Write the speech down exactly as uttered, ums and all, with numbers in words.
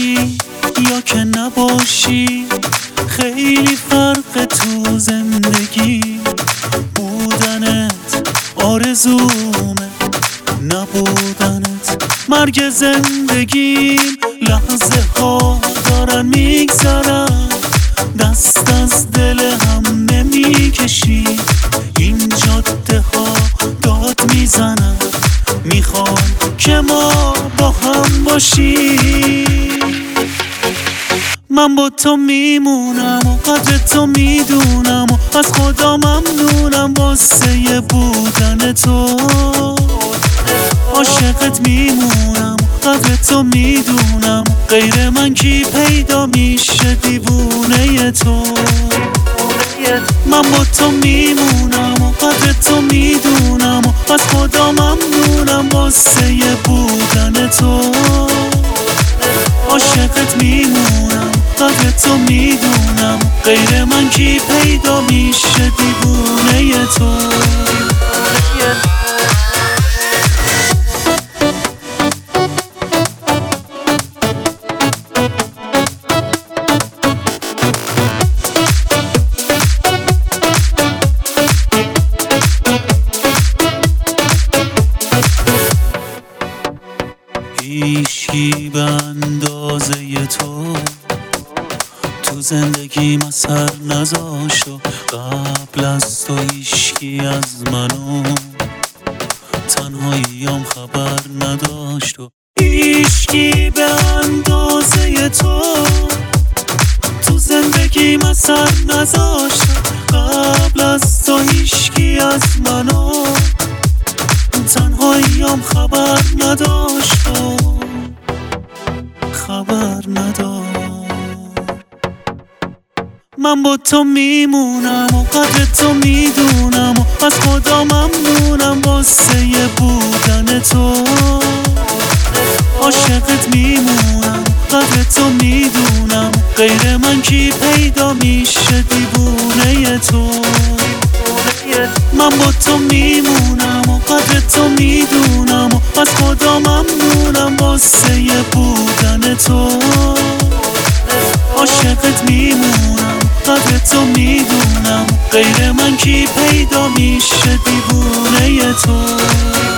باشی یا که نباشی، خیلی فرق تو زندگی. بودنت آرزومه، نبودنت مرگ زندگی. لحظه ها دارن میگذرن، دست از دل هم نمیکشی. این جاده ها داد میزنن، میخوان که ما با هم باشیم. من با تو میمونم و قدر تو میدونم و از خدا ممنونم واسه بودن تو. عاشقت میمونم و قدر تو میدونم، غیر من کی پیدا میشه دیوونه تو. من با تو میمونم و قدر تو میدونم و از خدا ممنونم واسه بودن تو. عاشقت میمونم، قدر تو میدونم، غیر من کی پیدا میشه دیوونه تو. هیچکی به اندازه تو تو زندگی اثر نذاشت و قبل از تو هیچکی از منو تنهاییام خبر نداشت. و هیچکی به اندازه تو تو زندگی اثر نذاشت، قبل از تو هیچکی از منو تنهاییام خبر نداشت خبر نداشت. من با تو میمونم و قدر تو میدونم و از خدا ممنونم واسه بودن تو. عاشقت میمونم، قدر تو میدونم، غیر من کی پیدا میشه دیوونه تو. من با تو میمونم و قدر تو میدونم و از خدا ممنونم واسه بودن تو. عاشقت میمونم، قدر تو میدونم، غیر من کی پیدا میشه دیوونه تو.